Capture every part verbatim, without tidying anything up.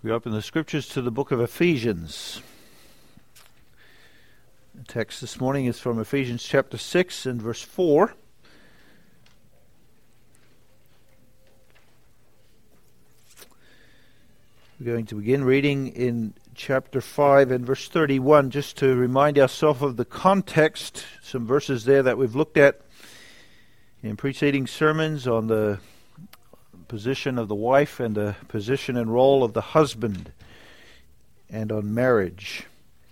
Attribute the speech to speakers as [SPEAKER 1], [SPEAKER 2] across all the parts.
[SPEAKER 1] We open the scriptures to the book of Ephesians. The text this morning is from Ephesians chapter six and verse four. We're going to begin reading in chapter five and verse thirty-one, just to remind ourselves of the context, some verses there that we've looked at in preceding sermons on the position of the wife and the position and role of the husband, and on marriage.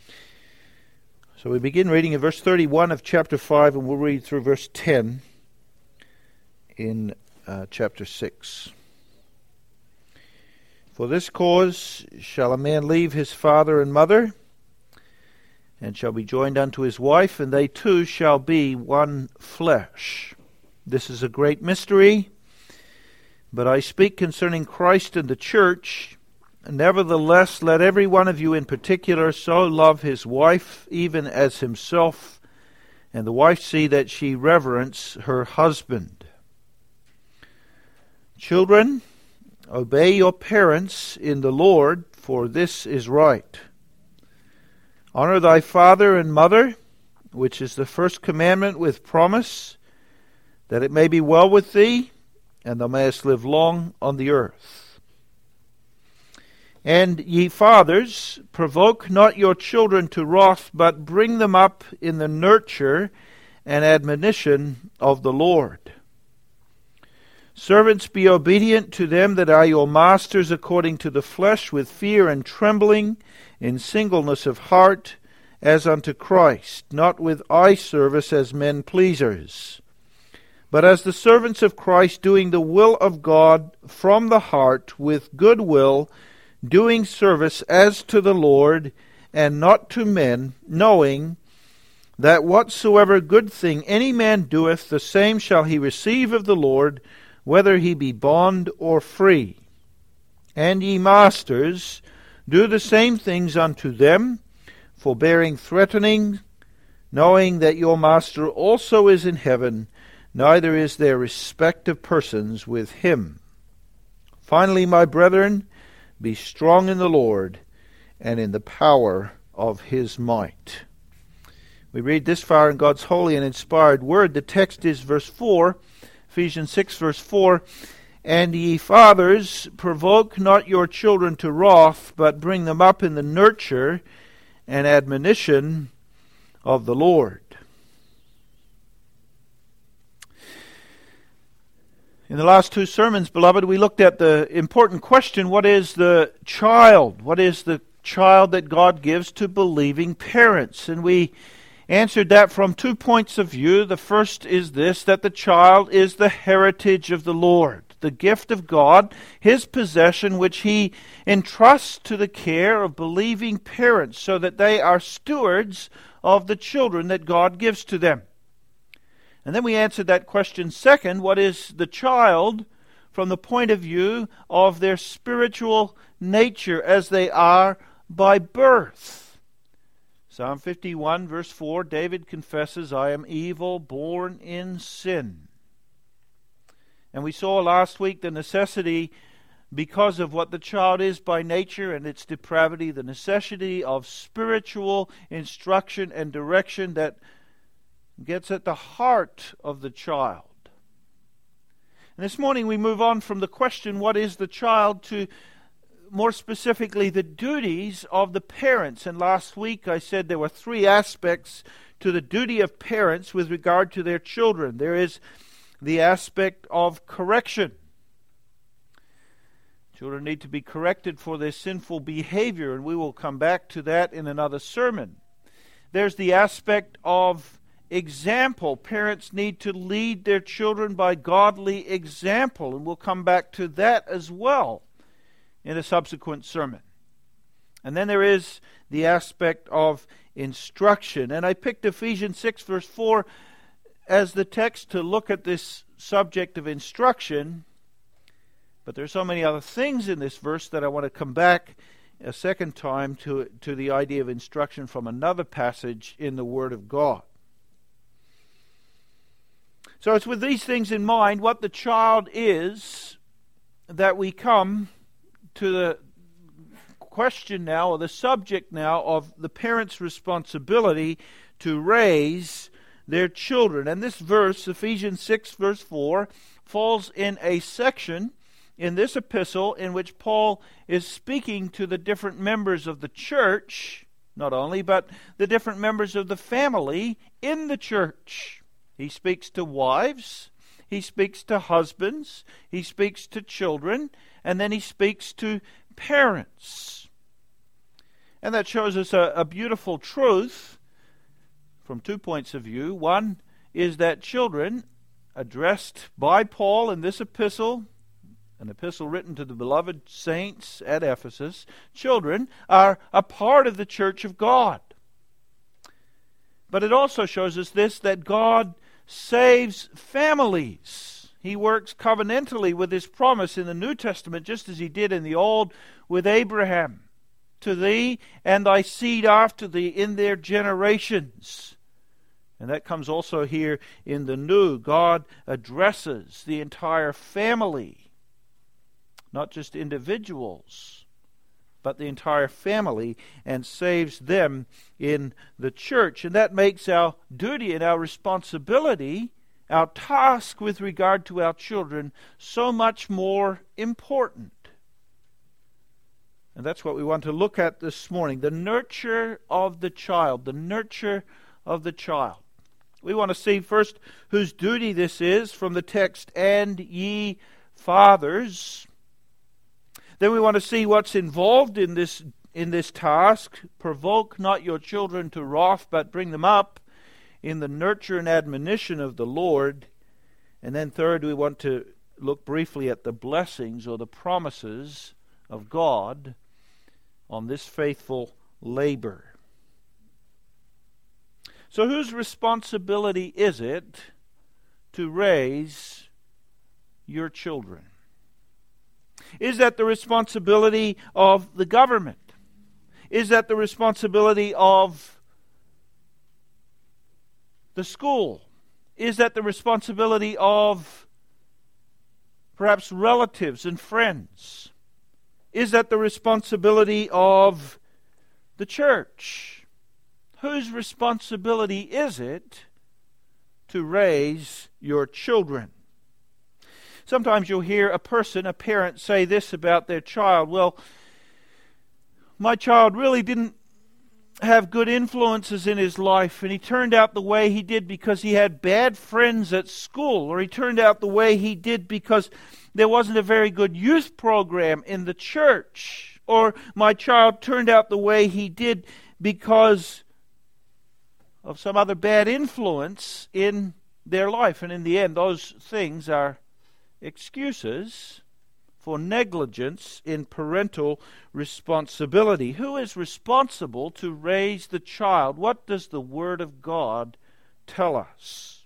[SPEAKER 1] So we begin reading in verse thirty-one of chapter five, and we'll read through verse ten in uh, chapter six. For this cause shall a man leave his father and mother, and shall be joined unto his wife, and they two shall be one flesh. This is a great mystery, but I speak concerning Christ and the church. Nevertheless, let every one of you in particular so love his wife, even as himself, and the wife see that she reverence her husband. Children, obey your parents in the Lord, for this is right. Honor thy father and mother, which is the first commandment with promise, that it may be well with thee, and thou mayest live long on the earth. And ye fathers, provoke not your children to wrath, but bring them up in the nurture and admonition of the Lord. Servants, be obedient to them that are your masters according to the flesh, with fear and trembling, in singleness of heart, as unto Christ, not with eye service as men pleasers, but as the servants of Christ, doing the will of God from the heart, with good will, doing service as to the Lord, and not to men, knowing that whatsoever good thing any man doeth, the same shall he receive of the Lord, whether he be bond or free. And ye masters, do the same things unto them, forbearing threatening, knowing that your master also is in heaven, neither is there respect of persons with him. Finally, my brethren, be strong in the Lord and in the power of his might. We read this far in God's holy and inspired word. The text is verse four, Ephesians six, verse four. And ye fathers, provoke not your children to wrath, but bring them up in the nurture and admonition of the Lord. In the last two sermons, beloved, we looked at the important question, what is the child? What is the child that God gives to believing parents? And we answered that from two points of view. The first is this, that the child is the heritage of the Lord, the gift of God, his possession, which he entrusts to the care of believing parents, so that they are stewards of the children that God gives to them. And then we answered that question second, what is the child from the point of view of their spiritual nature as they are by birth? Psalm fifty-one verse four, David confesses, I am evil, born in sin. And we saw last week the necessity, because of what the child is by nature and its depravity, the necessity of spiritual instruction and direction that gets at the heart of the child. And this morning we move on from the question, what is the child, to more specifically the duties of the parents. And last week I said there were three aspects to the duty of parents with regard to their children. There is the aspect of correction. Children need to be corrected for their sinful behavior, and we will come back to that in another sermon. There's the aspect of example. Parents need to lead their children by godly example, and we'll come back to that as well in a subsequent sermon. And then there is the aspect of instruction. And I picked Ephesians six verse four as the text to look at this subject of instruction. But there's so many other things in this verse that I want to come back a second time to, to the idea of instruction from another passage in the Word of God. So it's with these things in mind, what the child is, that we come to the question now, or the subject now, of the parents' responsibility to raise their children. And this verse, Ephesians six, verse four, falls in a section in this epistle in which Paul is speaking to the different members of the church, not only, but the different members of the family in the church. He speaks to wives, he speaks to husbands, he speaks to children, and then he speaks to parents. And that shows us a, a beautiful truth from two points of view. One is that children, addressed by Paul in this epistle, an epistle written to the beloved saints at Ephesus, children are a part of the church of God. But it also shows us this, that God saves families. He works covenantally with His promise in the New Testament, just as He did in the Old with Abraham. To thee and thy seed after thee in their generations. And that comes also here in the New. God addresses the entire family, not just individuals, but the entire family, and saves them in the church. And that makes our duty and our responsibility, our task with regard to our children, so much more important. And that's what we want to look at this morning. The nurture of the child. The nurture of the child. We want to see first whose duty this is from the text, and ye fathers. Then we want to see what's involved in this in this task. Provoke not your children to wrath, but bring them up in the nurture and admonition of the Lord. And then third, we want to look briefly at the blessings or the promises of God on this faithful labor. So whose responsibility is it to raise your children? Is that the responsibility of the government? Is that the responsibility of the school? Is that the responsibility of perhaps relatives and friends? Is that the responsibility of the church? Whose responsibility is it to raise your children? Sometimes you'll hear a person, a parent, say this about their child. Well, my child really didn't have good influences in his life, and he turned out the way he did because he had bad friends at school, or he turned out the way he did because there wasn't a very good youth program in the church, or my child turned out the way he did because of some other bad influence in their life. And in the end, those things are excuses for negligence in parental responsibility. Who is responsible to raise the child? What does the Word of God tell us?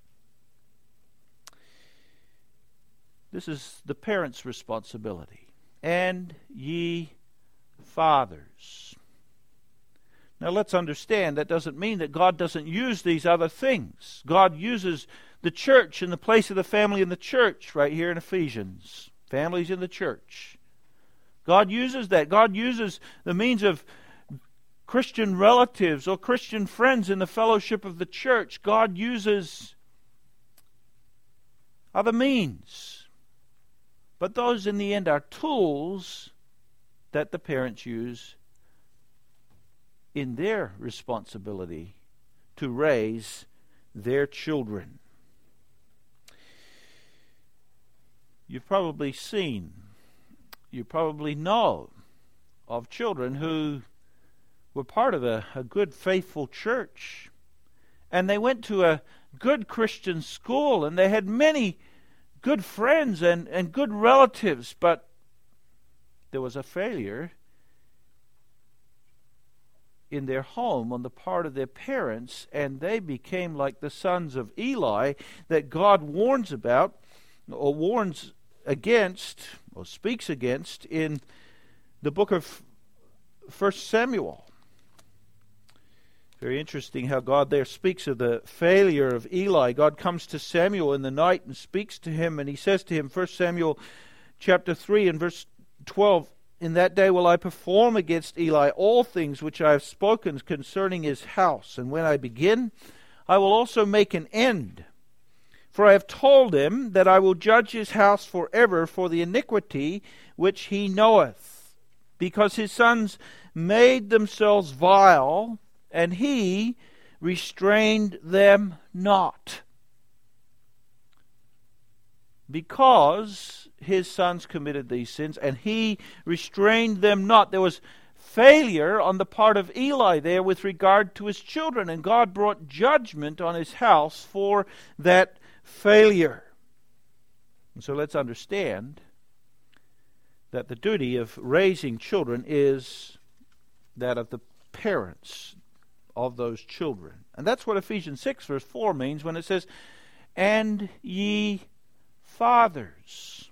[SPEAKER 1] This is the parent's responsibility. And ye fathers. Now let's understand, that doesn't mean that God doesn't use these other things. God uses the church in the place of the family in the church, right here in Ephesians. Families in the church. God uses that. God uses the means of Christian relatives or Christian friends in the fellowship of the church. God uses other means. But those in the end are tools that the parents use in their responsibility to raise their children. You've probably seen, you probably know of children who were part of a, a good, faithful church, and they went to a good Christian school, and they had many good friends and, and good relatives, but there was a failure in their home on the part of their parents, and they became like the sons of Eli that God warns about, or warns against, or speaks against in the book of First Samuel. Very interesting how God there speaks of the failure of Eli. God comes to Samuel in the night and speaks to him, and he says to him, First Samuel chapter three and verse twelve, in that day will I perform against Eli all things which I have spoken concerning his house. And when I begin, I will also make an end. For I have told him that I will judge his house forever for the iniquity which he knoweth, because his sons made themselves vile, and he restrained them not. Because his sons committed these sins, and he restrained them not. There was failure on the part of Eli there with regard to his children, and God brought judgment on his house for that failure. And so let's understand that the duty of raising children is that of the parents of those children. And that's what Ephesians six verse four means when it says, "And ye fathers."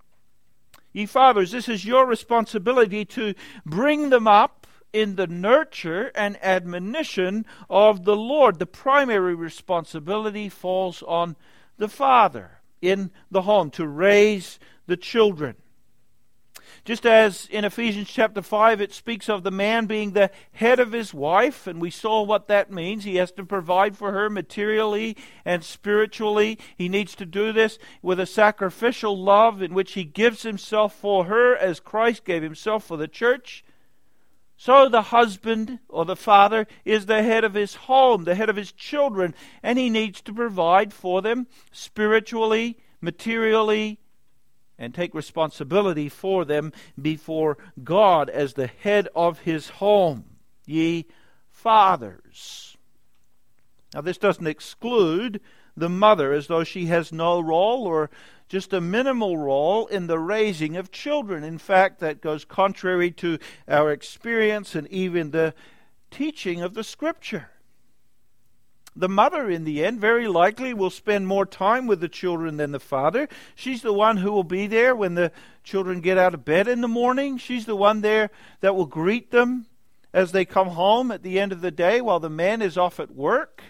[SPEAKER 1] Ye fathers, this is your responsibility to bring them up in the nurture and admonition of the Lord. The primary responsibility falls on the father in the home to raise the children. Just as in Ephesians chapter five it speaks of the man being the head of his wife, and we saw what that means. He has to provide for her materially and spiritually. He needs to do this with a sacrificial love in which he gives himself for her as Christ gave himself for the church. So the husband or the father is the head of his home, the head of his children, and he needs to provide for them spiritually, materially, and take responsibility for them before God as the head of his home. Ye fathers. Now this doesn't exclude the mother as though she has no role or just a minimal role in the raising of children. In fact, that goes contrary to our experience and even the teaching of the Scripture. The mother, in the end, very likely will spend more time with the children than the father. She's the one who will be there when the children get out of bed in the morning. She's the one there that will greet them as they come home at the end of the day while the man is off at work.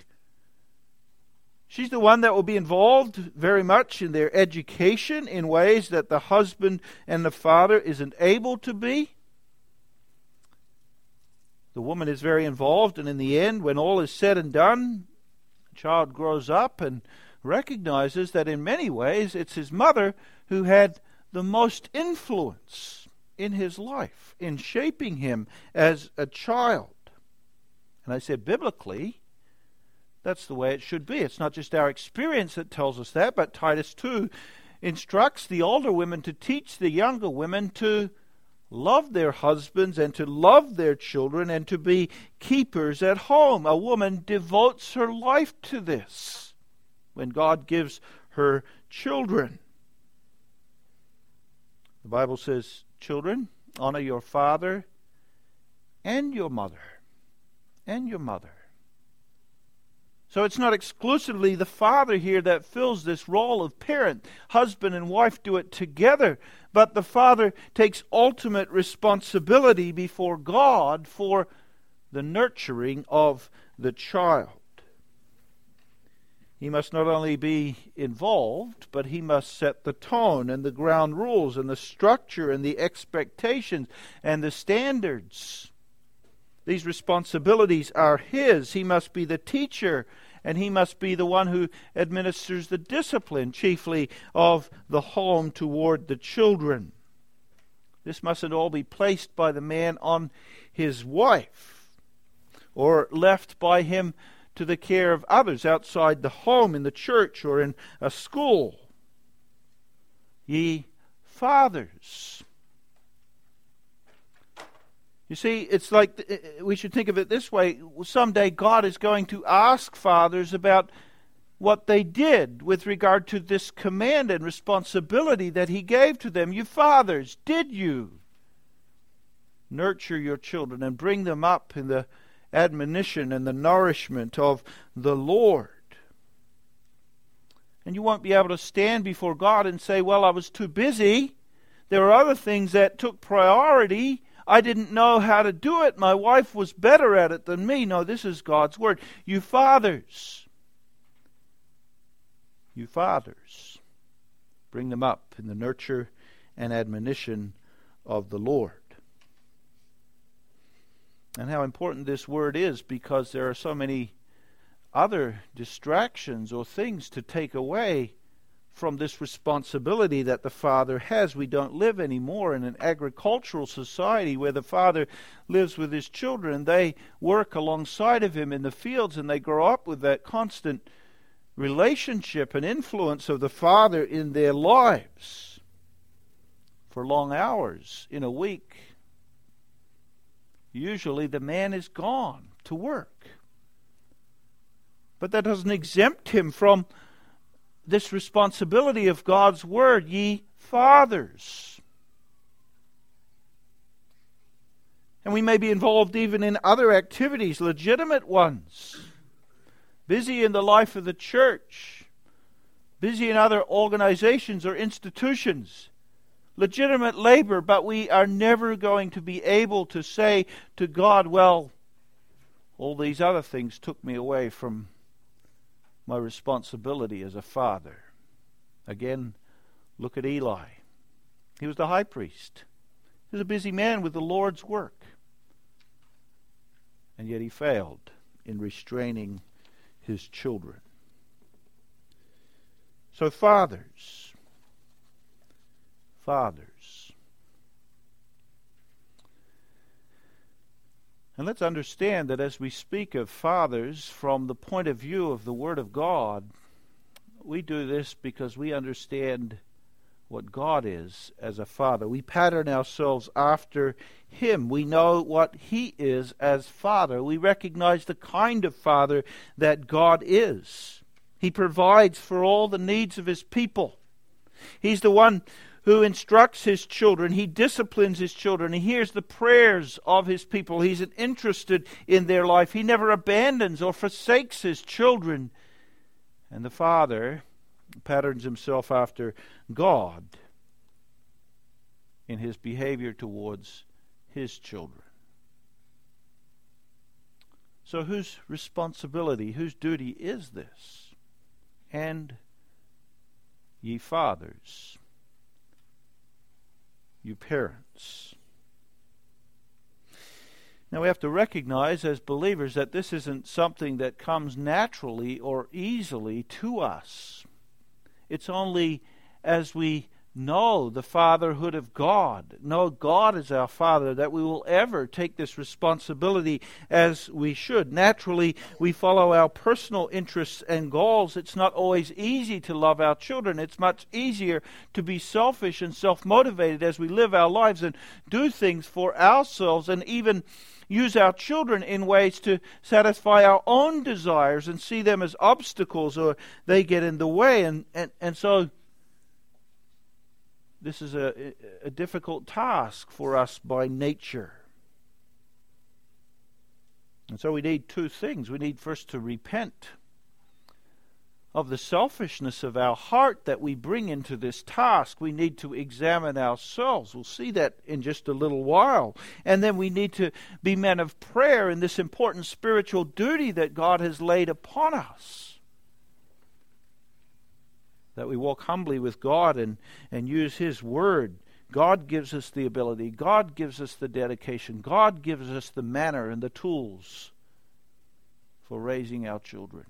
[SPEAKER 1] She's the one that will be involved very much in their education in ways that the husband and the father isn't able to be. The woman is very involved, and in the end, when all is said and done, the child grows up and recognizes that in many ways it's his mother who had the most influence in his life, in shaping him as a child. And I said, biblically, that's the way it should be. It's not just our experience that tells us that, but Titus two instructs the older women to teach the younger women to love their husbands and to love their children and to be keepers at home. A woman devotes her life to this when God gives her children. The Bible says, children, honor your father and your mother. And your mother. So it's not exclusively the father here that fills this role of parent. Husband and wife do it together. But the father takes ultimate responsibility before God for the nurturing of the child. He must not only be involved, but he must set the tone and the ground rules and the structure and the expectations and the standards. These responsibilities are his. He must be the teacher, and he must be the one who administers the discipline, chiefly of the home toward the children. This mustn't all be placed by the man on his wife, or left by him to the care of others outside the home, in the church, or in a school. Ye fathers. You see, it's like, we should think of it this way. Someday God is going to ask fathers about what they did with regard to this command and responsibility that he gave to them. You fathers, did you nurture your children and bring them up in the admonition and the nourishment of the Lord? And you won't be able to stand before God and say, well, I was too busy. There are other things that took priority. I didn't know how to do it. My wife was better at it than me. No, this is God's word. You fathers, you fathers, bring them up in the nurture and admonition of the Lord. And how important this word is, because there are so many other distractions or things to take away from this responsibility that the father has. We don't live anymore in an agricultural society where the father lives with his children. They work alongside of him in the fields, and they grow up with that constant relationship and influence of the father in their lives for long hours in a week. Usually the man is gone to work. But that doesn't exempt him from this responsibility of God's word, ye fathers. And we may be involved even in other activities, legitimate ones. Busy in the life of the church. Busy in other organizations or institutions. Legitimate labor, but we are never going to be able to say to God, well, all these other things took me away from my responsibility as a father. Again, look at Eli. He was the high priest. He was a busy man with the Lord's work. And yet he failed in restraining his children. So fathers, fathers. And let's understand that as we speak of fathers from the point of view of the Word of God, we do this because we understand what God is as a father. We pattern ourselves after Him. We know what He is as Father. We recognize the kind of Father that God is. He provides for all the needs of His people. He's the one who instructs His children. He disciplines His children. He hears the prayers of His people. He's interested in their life. He never abandons or forsakes His children. And the Father patterns himself after God in His behavior towards His children. So whose responsibility, whose duty is this? And ye fathers, you parents. Now we have to recognize as believers that this isn't something that comes naturally or easily to us. It's only as we know the fatherhood of God, know God as our Father, that we will ever take this responsibility as we should. Naturally, we follow our personal interests and goals. It's not always easy to love our children. It's much easier to be selfish and self-motivated as we live our lives and do things for ourselves, and even use our children in ways to satisfy our own desires and see them as obstacles, or they get in the way. And, and, and so this is a, a difficult task for us by nature. And so we need two things. We need first to repent of the selfishness of our heart that we bring into this task. We need to examine ourselves. We'll see that in just a little while. And then we need to be men of prayer in this important spiritual duty that God has laid upon us. That we walk humbly with God and, and use His Word. God gives us the ability. God gives us the dedication. God gives us the manner and the tools for raising our children.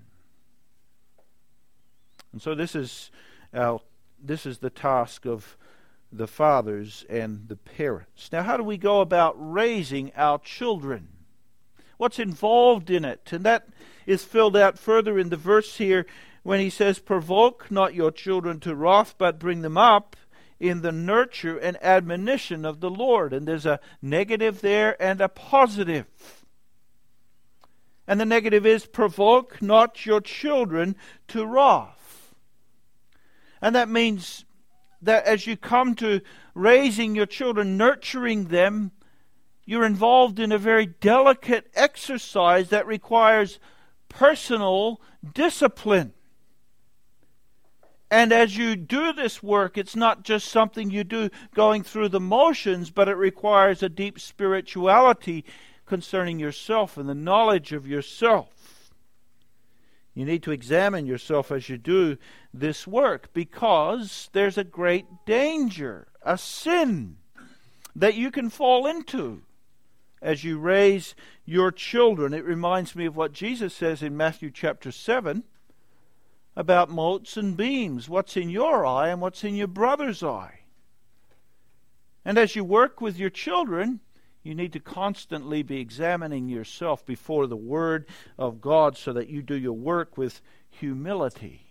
[SPEAKER 1] And so this is our this is the task of the fathers and the parents. Now, how do we go about raising our children? What's involved in it? And that is filled out further in the verse here when he says, provoke not your children to wrath, but bring them up in the nurture and admonition of the Lord. And there's a negative there and a positive. And the negative is, provoke not your children to wrath. And that means that as you come to raising your children, nurturing them, you're involved in a very delicate exercise that requires personal discipline. And as you do this work, it's not just something you do going through the motions, but it requires a deep spirituality concerning yourself and the knowledge of yourself. You need to examine yourself as you do this work, because there's a great danger, a sin that you can fall into as you raise your children. It reminds me of what Jesus says in Matthew chapter seven about motes and beams. What's in your eye and what's in your brother's eye. And as you work with your children, you need to constantly be examining yourself before the Word of God so that you do your work with humility.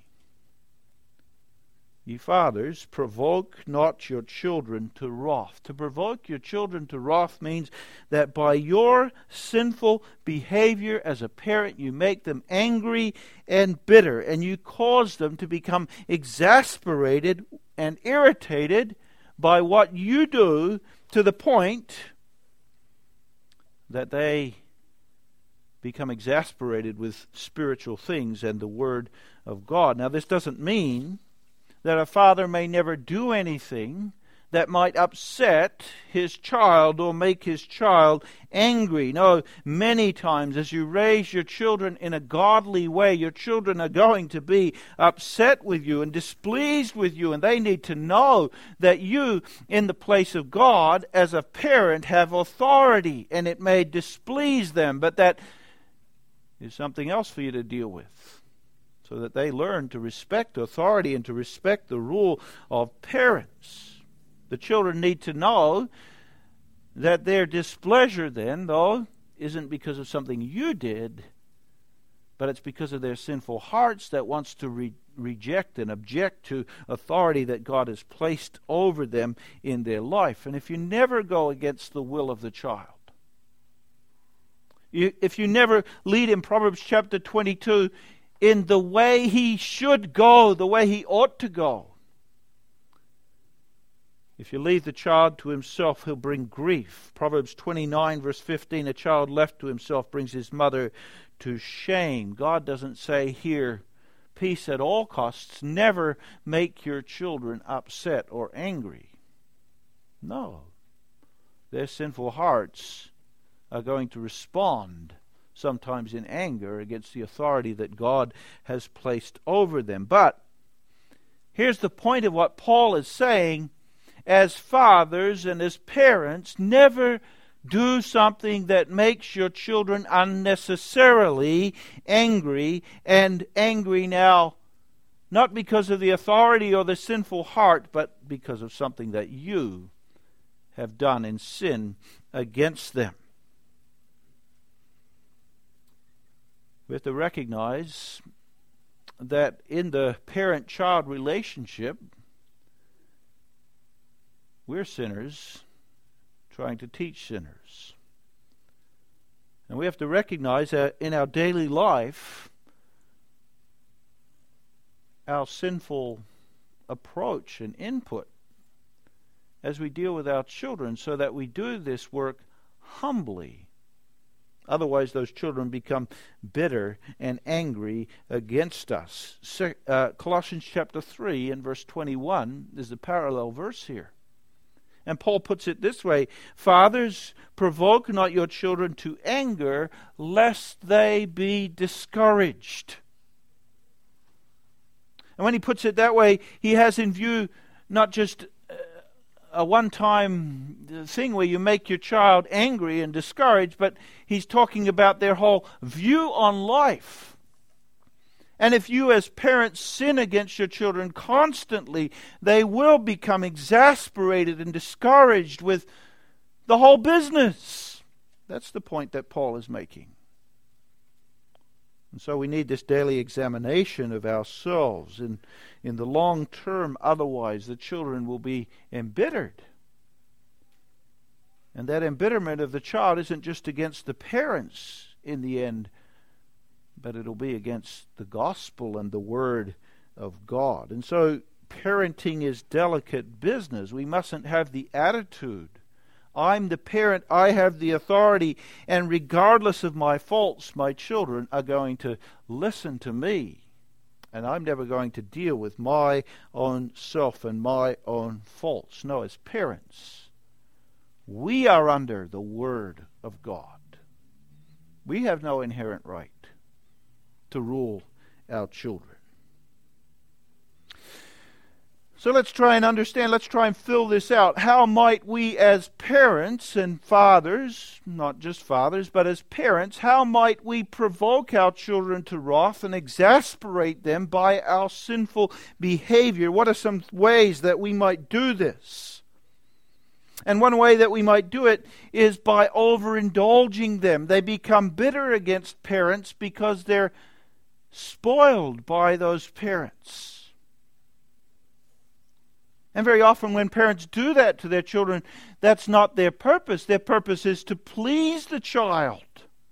[SPEAKER 1] Ye fathers, provoke not your children to wrath. To provoke your children to wrath means that by your sinful behavior as a parent, you make them angry and bitter, and you cause them to become exasperated and irritated by what you do, to the point that they become exasperated with spiritual things and the Word of God. Now, this doesn't mean that a father may never do anything that might upset his child or make his child angry. No, many times as you raise your children in a godly way, your children are going to be upset with you and displeased with you, and they need to know that you, in the place of God, as a parent, have authority, and it may displease them, but that is something else for you to deal with, so that they learn to respect authority and to respect the rule of parents. The children need to know that their displeasure then, though, isn't because of something you did, but it's because of their sinful hearts that wants to re- reject and object to authority that God has placed over them in their life. And if you never go against the will of the child, you, if you never lead in Proverbs chapter twenty-two in the way he should go, the way he ought to go, if you leave the child to himself, he'll bring grief. Proverbs twenty-nine verse fifteen, a child left to himself brings his mother to shame. God doesn't say here, peace at all costs. Never make your children upset or angry. No. Their sinful hearts are going to respond, sometimes in anger, against the authority that God has placed over them. But here's the point of what Paul is saying. As fathers and as parents, never do something that makes your children unnecessarily angry, and angry now not because of the authority or the sinful heart, but because of something that you have done in sin against them. We have to recognize that in the parent-child relationship, we're sinners trying to teach sinners. And we have to recognize that in our daily life, our sinful approach and input as we deal with our children, so that we do this work humbly. Otherwise, those children become bitter and angry against us. Uh, Colossians chapter three and verse twenty-one is the parallel verse here. And Paul puts it this way: fathers, provoke not your children to anger, lest they be discouraged. And when he puts it that way, he has in view not just a one-time thing where you make your child angry and discouraged, but he's talking about their whole view on life. And if you as parents sin against your children constantly, they will become exasperated and discouraged with the whole business. That's the point that Paul is making. And so we need this daily examination of ourselves. In, in the long term, otherwise the children will be embittered. And that embitterment of the child isn't just against the parents in the end, but it'll be against the gospel and the word of God. And so parenting is delicate business. We mustn't have the attitude, I'm the parent, I have the authority, and regardless of my faults, my children are going to listen to me, and I'm never going to deal with my own self and my own faults. No, as parents, we are under the word of God. We have no inherent right to rule our children. So let's try and understand, let's try and fill this out. How might we as parents and fathers, not just fathers, but as parents, how might we provoke our children to wrath and exasperate them by our sinful behavior? What are some ways that we might do this? And one way that we might do it is by overindulging them. They become bitter against parents because they're spoiled by those parents. And very often when parents do that to their children, that's not their purpose. Their purpose is to please the child.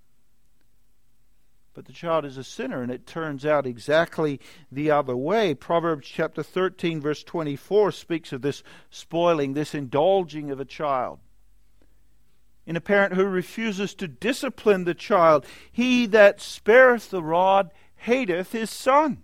[SPEAKER 1] But the child is a sinner, and it turns out exactly the other way. Proverbs chapter thirteen, verse twenty-four speaks of this spoiling, this indulging of a child. In a parent who refuses to discipline the child, he that spareth the rod hateth his son.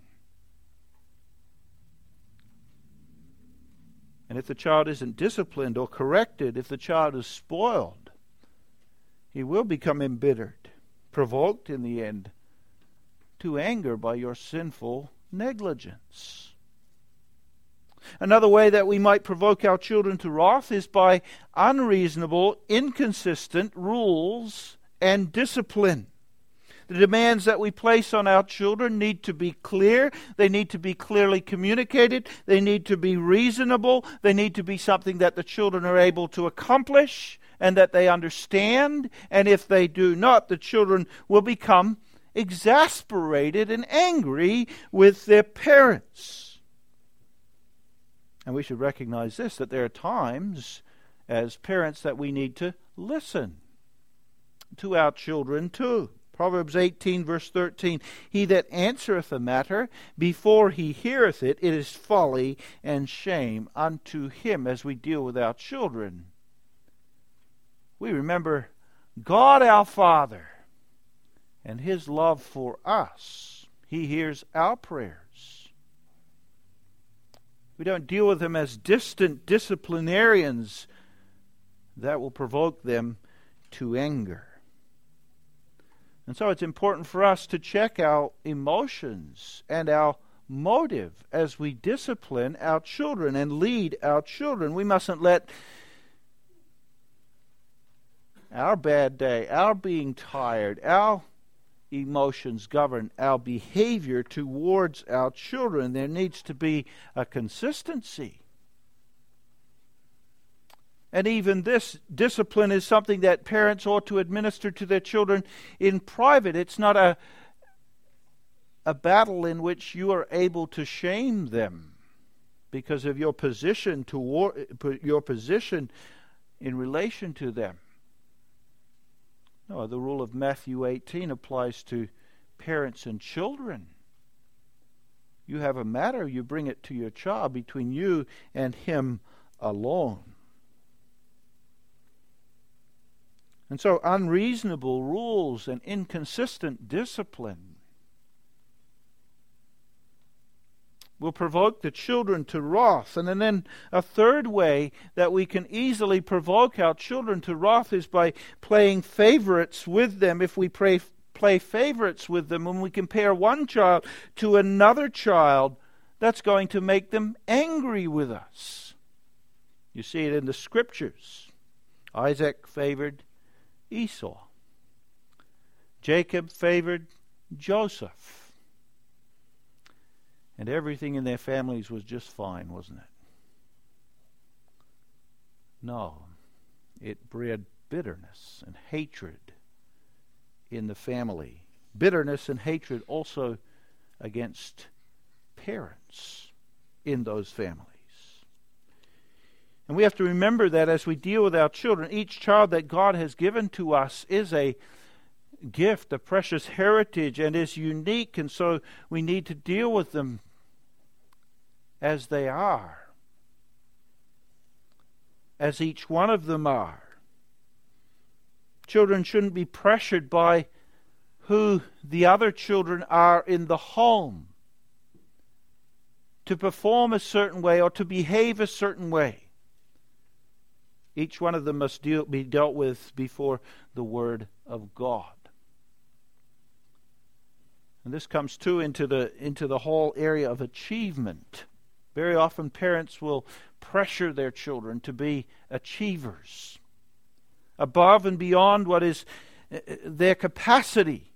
[SPEAKER 1] And if the child isn't disciplined or corrected, if the child is spoiled, he will become embittered, provoked in the end to anger by your sinful negligence. Another way that we might provoke our children to wrath is by unreasonable, inconsistent rules and discipline. The demands that we place on our children need to be clear. They need to be clearly communicated. They need to be reasonable. They need to be something that the children are able to accomplish and that they understand. And if they do not, the children will become exasperated and angry with their parents. And we should recognize this, that there are times as parents that we need to listen to our children too. Proverbs eighteen, verse thirteen, he that answereth a matter before he heareth it, it is folly and shame unto him. As we deal with our children, we remember God our Father and His love for us. He hears our prayers. We don't deal with them as distant disciplinarians that will provoke them to anger. And so it's important for us to check our emotions and our motive as we discipline our children and lead our children. We mustn't let our bad day, our being tired, our emotions govern our behavior towards our children. There needs to be a consistency. And even this discipline is something that parents ought to administer to their children in private. It's not a, a battle in which you are able to shame them because of your position toward, your position in relation to them. No, the rule of Matthew eighteen applies to parents and children. You have a matter, you bring it to your child between you and him alone. And so unreasonable rules and inconsistent discipline will provoke the children to wrath. And then a third way that we can easily provoke our children to wrath is by playing favorites with them. If we play, play favorites with them, when we compare one child to another child, that's going to make them angry with us. You see it in the Scriptures. Isaac favored Esau. Jacob favored Joseph. And everything in their families was just fine, wasn't it? No. It bred bitterness and hatred in the family. Bitterness and hatred also against parents in those families. And we have to remember that as we deal with our children, each child that God has given to us is a gift, a precious heritage, and is unique, and so we need to deal with them as they are, as each one of them are. Children shouldn't be pressured by who the other children are in the home to perform a certain way or to behave a certain way. Each one of them must deal, be dealt with before the Word of God. And this comes too into the into the whole area of achievement. Very often parents will pressure their children to be achievers, above and beyond what is their capacity.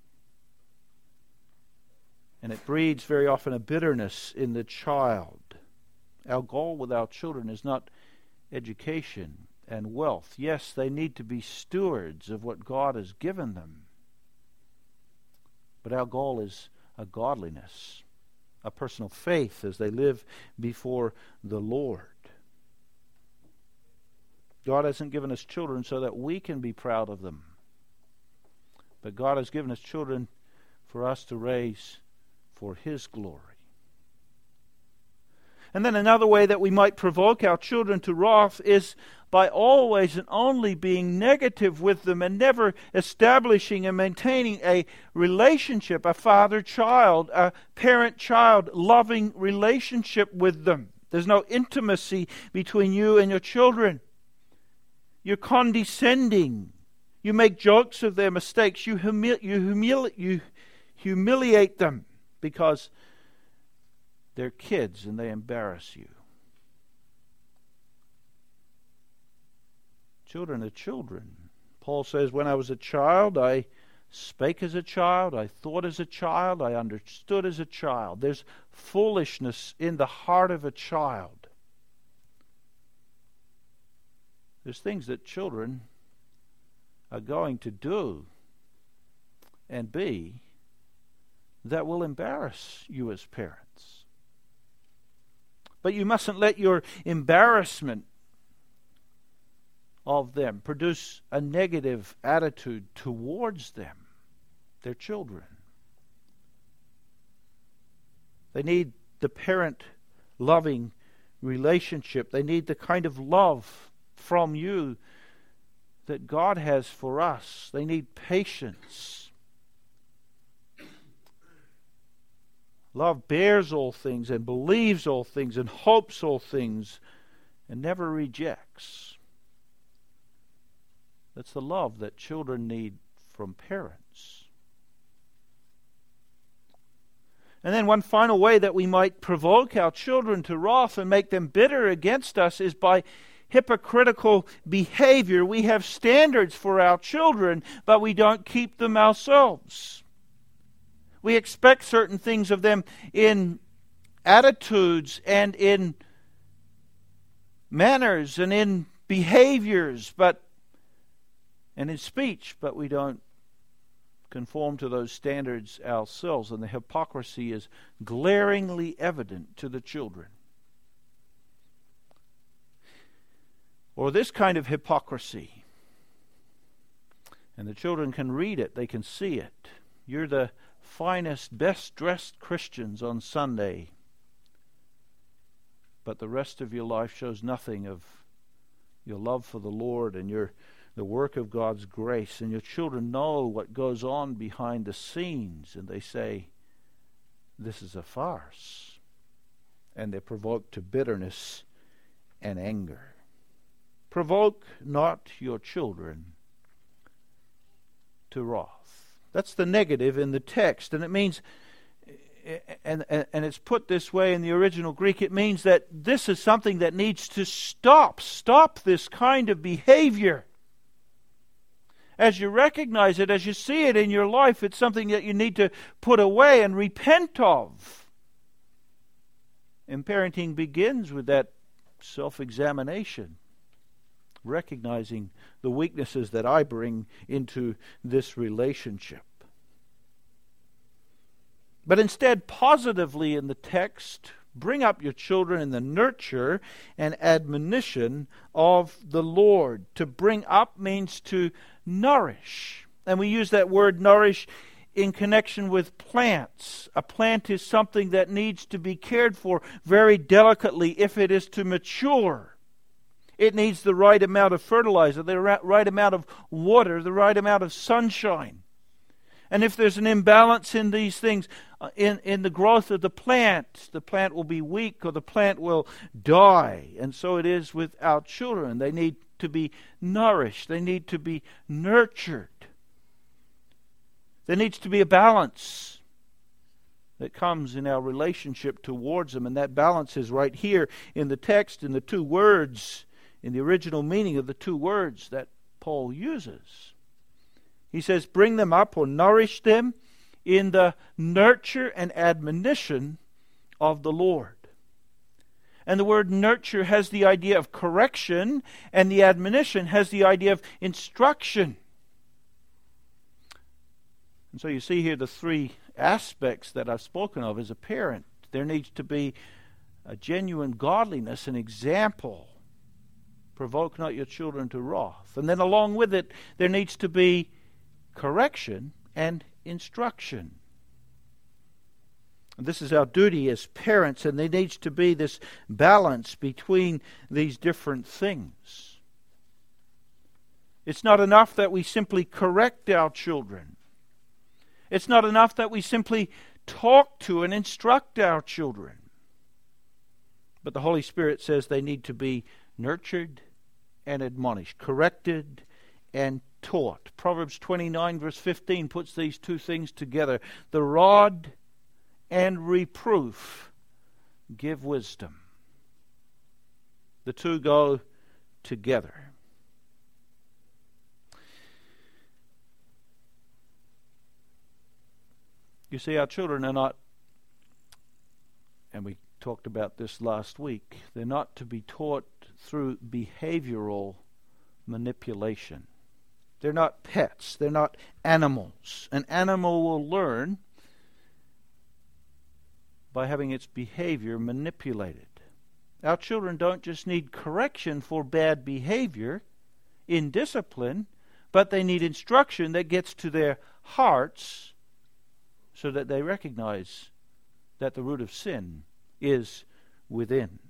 [SPEAKER 1] And it breeds very often a bitterness in the child. Our goal with our children is not education and wealth. Yes, they need to be stewards of what God has given them. But our goal is a godliness, a personal faith as they live before the Lord. God hasn't given us children so that we can be proud of them. But God has given us children for us to raise for His glory. And then another way that we might provoke our children to wrath is by always and only being negative with them and never establishing and maintaining a relationship, a father-child, a parent-child loving relationship with them. There's no intimacy between you and your children. You're condescending. You make jokes of their mistakes. You, humili- you, humili- you humiliate them because they're kids and they embarrass you. Children are children. Paul says, when I was a child, I spake as a child, I thought as a child, I understood as a child. There's foolishness in the heart of a child. There's things that children are going to do and be that will embarrass you as parents. But you mustn't let your embarrassment of them produce a negative attitude towards them. They're children. They need the parent-loving relationship. They need the kind of love from you that God has for us. They need patience. Love bears all things and believes all things and hopes all things and never rejects. That's the love that children need from parents. And then one final way that we might provoke our children to wrath and make them bitter against us is by hypocritical behavior. We have standards for our children, but we don't keep them ourselves. We expect certain things of them in attitudes and in manners and in behaviors, but and in speech, but we don't conform to those standards ourselves, and the hypocrisy is glaringly evident to the children. Or this kind of hypocrisy, and the children can read it, they can see it. You're the finest, best-dressed Christians on Sunday, but the rest of your life shows nothing of your love for the Lord and your the work of God's grace, and your children know what goes on behind the scenes, and they say, this is a farce, and they're provoked to bitterness and anger. Provoke not your children to wrath. That's the negative in the text, and it means, and, and, and it's put this way in the original Greek, it means that this is something that needs to stop. Stop this kind of behavior. As you recognize it, as you see it in your life, it's something that you need to put away and repent of. And parenting begins with that self-examination, recognizing the weaknesses that I bring into this relationship. But instead, positively in the text, bring up your children in the nurture and admonition of the Lord. To bring up means to nourish. And we use that word nourish in connection with plants. A plant is something that needs to be cared for very delicately if it is to mature. It needs the right amount of fertilizer, the right amount of water, the right amount of sunshine. And if there's an imbalance in these things, uh, in, in the growth of the plant, the plant will be weak or the plant will die. And so it is with our children. They need to be nourished. They need to be nurtured. There needs to be a balance that comes in our relationship towards them. And that balance is right here in the text, in the two words, in the original meaning of the two words that Paul uses. He says, bring them up or nourish them in the nurture and admonition of the Lord. And the word nurture has the idea of correction, and the admonition has the idea of instruction. And so you see here the three aspects that I've spoken of as a parent. There needs to be a genuine godliness, an example. Provoke not your children to wrath. And then along with it, there needs to be correction and instruction. And this is our duty as parents, and there needs to be this balance between these different things. It's not enough that we simply correct our children. It's not enough that we simply talk to and instruct our children. But the Holy Spirit says they need to be nurtured and admonished, corrected and taught. Proverbs twenty-nine verse fifteen puts these two things together. The rod and reproof give wisdom. The two go together. You see, our children are not, and we talked about this last week, they're not to be taught through behavioral manipulation. They're not pets. They're not animals. An animal will learn by having its behavior manipulated. Our children don't just need correction for bad behavior in discipline, but they need instruction that gets to their hearts so that they recognize that the root of sin is within.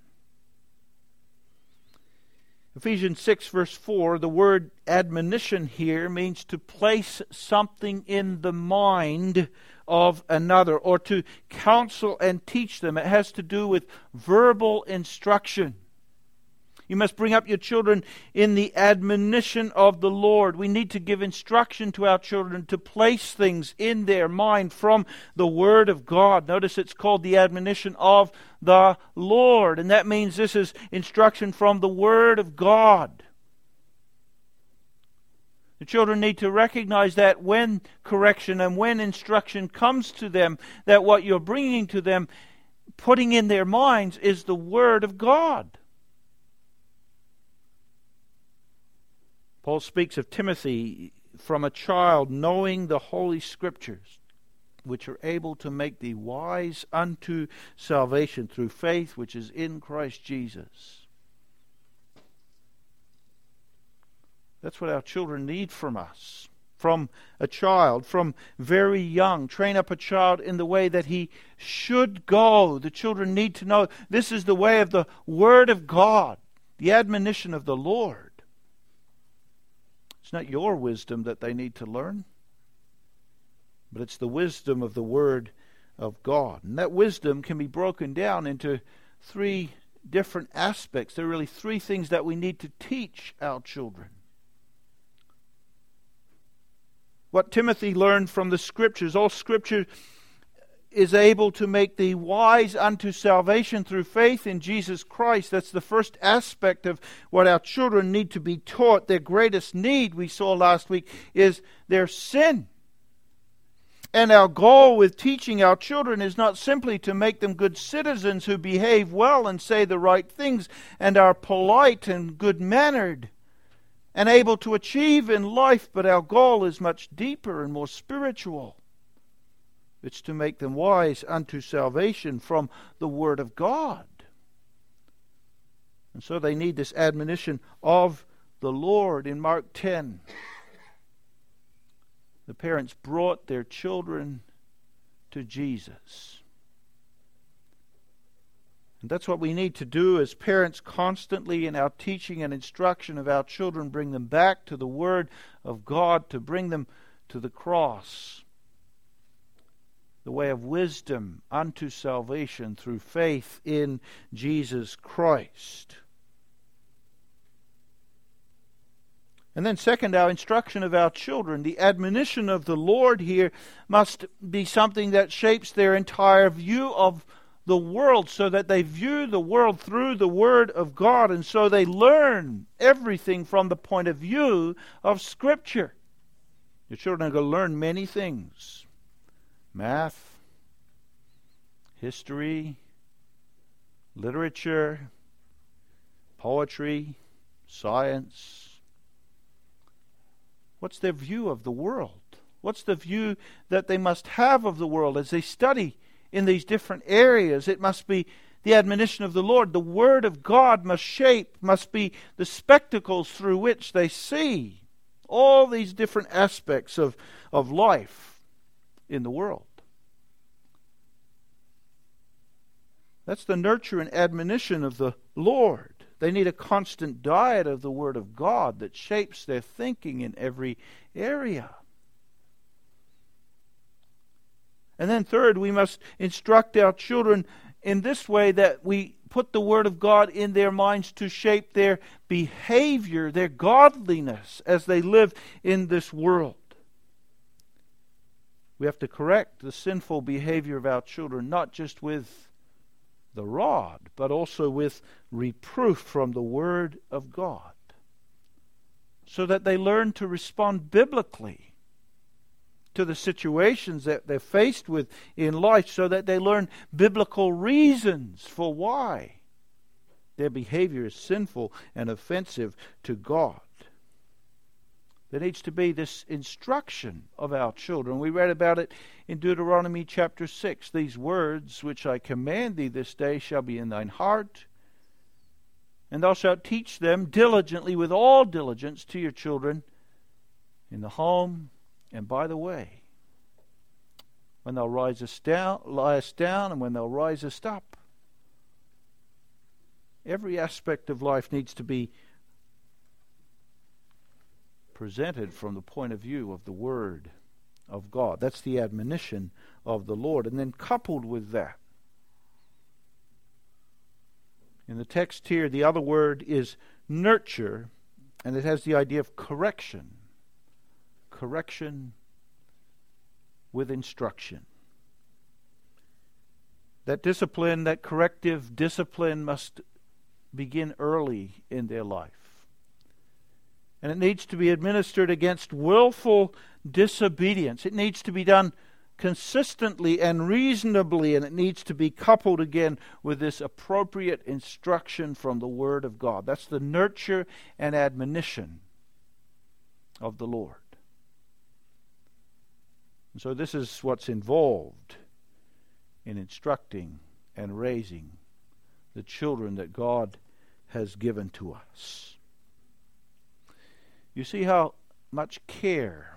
[SPEAKER 1] Ephesians six verse four, the word admonition here means to place something in the mind of another, or to counsel and teach them. It has to do with verbal instruction. You must bring up your children in the admonition of the Lord. We need to give instruction to our children to place things in their mind from the Word of God. Notice it's called the admonition of the Lord. And that means this is instruction from the Word of God. The children need to recognize that when correction and when instruction comes to them, that what you're bringing to them, putting in their minds, is the Word of God. Paul speaks of Timothy, from a child knowing the Holy Scriptures, which are able to make thee wise unto salvation through faith which is in Christ Jesus. That's what our children need from us. From a child, from very young. Train up a child in the way that he should go. The children need to know this is the way of the Word of God, the admonition of the Lord. It's not your wisdom that they need to learn, but it's the wisdom of the Word of God. And that wisdom can be broken down into three different aspects. There are really three things that we need to teach our children. What Timothy learned from the Scriptures, all Scripture is able to make thee wise unto salvation through faith in Jesus Christ. That's the first aspect of what our children need to be taught. Their greatest need, we saw last week, is their sin. And our goal with teaching our children is not simply to make them good citizens who behave well and say the right things and are polite and good-mannered and able to achieve in life, but our goal is much deeper and more spiritual. It's to make them wise unto salvation from the Word of God. And so they need this admonition of the Lord. In Mark ten, the parents brought their children to Jesus. And that's what we need to do as parents constantly in our teaching and instruction of our children. Bring them back to the Word of God, to bring them to the cross. The way of wisdom unto salvation through faith in Jesus Christ. And then second, our instruction of our children. The admonition of the Lord here must be something that shapes their entire view of the world, so that they view the world through the Word of God, and so they learn everything from the point of view of Scripture. Your children are going to learn many things. Math, history, literature, poetry, science. What's their view of the world? What's the view that they must have of the world as they study in these different areas? It must be the admonition of the Lord. The Word of God must shape, must be the spectacles through which they see all these different aspects of, of life in the world. That's the nurture and admonition of the Lord. They need a constant diet of the Word of God that shapes their thinking in every area. And then third, we must instruct our children in this way, that we put the Word of God in their minds to shape their behavior, their godliness as they live in this world. We have to correct the sinful behavior of our children, not just with the rod, but also with reproof from the Word of God, so that they learn to respond biblically to the situations that they're faced with in life, so that they learn biblical reasons for why their behavior is sinful and offensive to God. There needs to be this instruction of our children. We read about it in Deuteronomy chapter six. These words which I command thee this day shall be in thine heart, and thou shalt teach them diligently with all diligence to your children in the home and by the way, when thou risest down, liest down, and when thou risest up. Every aspect of life needs to be presented from the point of view of the Word of God. That's the admonition of the Lord. And then coupled with that, in the text here, the other word is nurture, and it has the idea of correction. Correction with instruction. That discipline, that corrective discipline must begin early in their life. And it needs to be administered against willful disobedience. It needs to be done consistently and reasonably, and it needs to be coupled again with this appropriate instruction from the Word of God. That's the nurture and admonition of the Lord. And so this is what's involved in instructing and raising the children that God has given to us. You see how much care,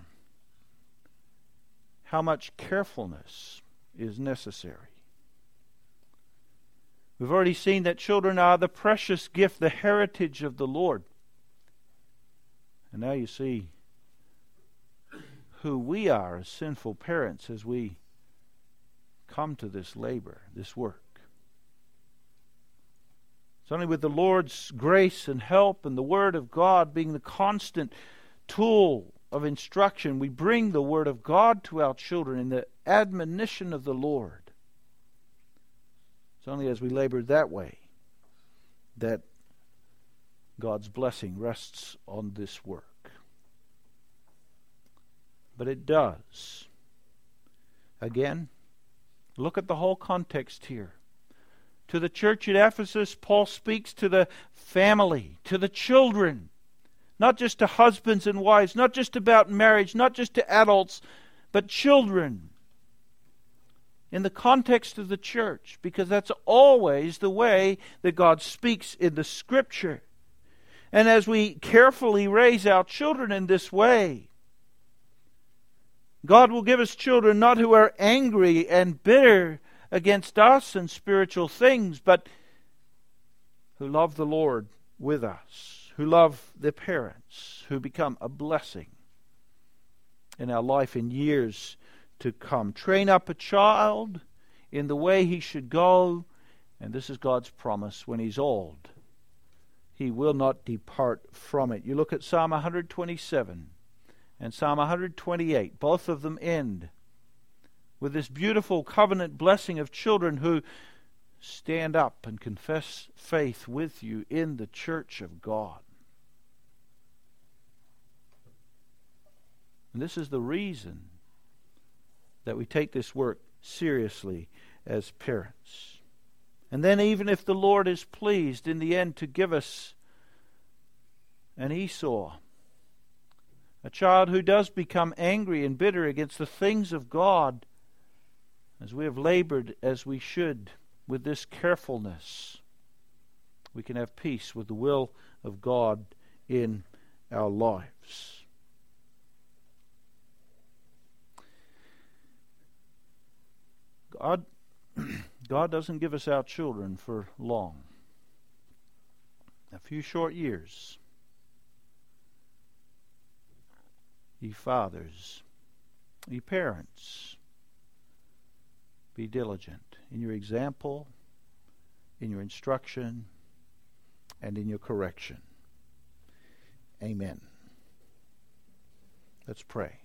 [SPEAKER 1] how much carefulness is necessary. We've already seen that children are the precious gift, the heritage of the Lord. And now you see who we are as sinful parents as we come to this labor, this work. It's only with the Lord's grace and help and the Word of God being the constant tool of instruction, we bring the Word of God to our children in the admonition of the Lord. It's only as we labor that way that God's blessing rests on this work. But it does. Again, look at the whole context here. To the church at Ephesus, Paul speaks to the family, to the children, not just to husbands and wives, not just about marriage, not just to adults, but children. In the context of the church, because that's always the way that God speaks in the Scripture. And as we carefully raise our children in this way, God will give us children not who are angry and bitter against us and spiritual things, but who love the Lord with us, who love their parents, who become a blessing in our life in years to come. Train up a child in the way he should go, and this is God's promise: when he's old, he He will not depart from it. You look at Psalm one twenty-seven and Psalm one twenty-eight. Both of them end with this beautiful covenant blessing of children who stand up and confess faith with you in the church of God. And this is the reason that we take this work seriously as parents. And then even if the Lord is pleased in the end to give us an Esau, a child who does become angry and bitter against the things of God, as we have labored as we should with this carefulness, we can have peace with the will of God in our lives. God, God doesn't give us our children for long. A few short years. Ye fathers, ye parents, be diligent in your example, in your instruction, and in your correction. Amen. Let's pray.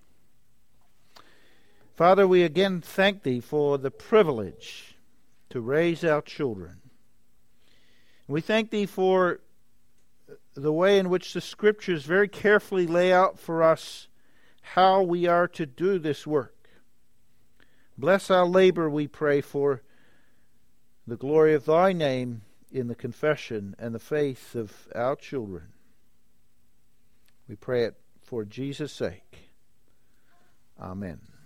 [SPEAKER 1] Father, we again thank Thee for the privilege to raise our children. We thank Thee for the way in which the Scriptures very carefully lay out for us how we are to do this work. Bless our labor, we pray, for the glory of Thy name in the confession and the faith of our children. We pray it for Jesus' sake. Amen.